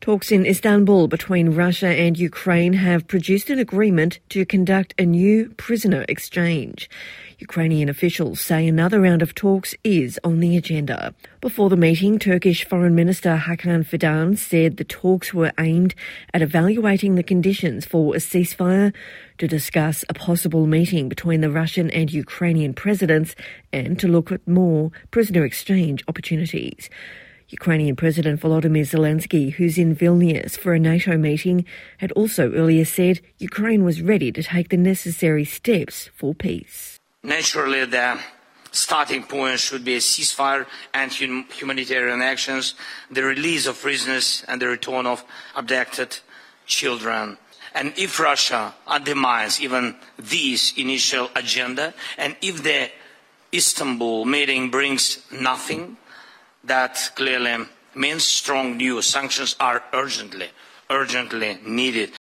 Talks in Istanbul between Russia and Ukraine have produced an agreement to conduct a new prisoner exchange. Ukrainian officials say another round of talks is on the agenda. Before the meeting, Turkish Foreign Minister Hakan Fidan said the talks were aimed at evaluating the conditions for a ceasefire, to discuss a possible meeting between the Russian and Ukrainian presidents, and to look at more prisoner exchange opportunities. Ukrainian President Volodymyr Zelensky, who's in Vilnius for a NATO meeting, had also earlier said Ukraine was ready to take the necessary steps for peace. Naturally, the starting point should be a ceasefire and humanitarian actions, the release of prisoners and the return of abducted children. And if Russia undermines even this initial agenda, and if the Istanbul meeting brings nothing, that clearly means strong new sanctions are urgently needed.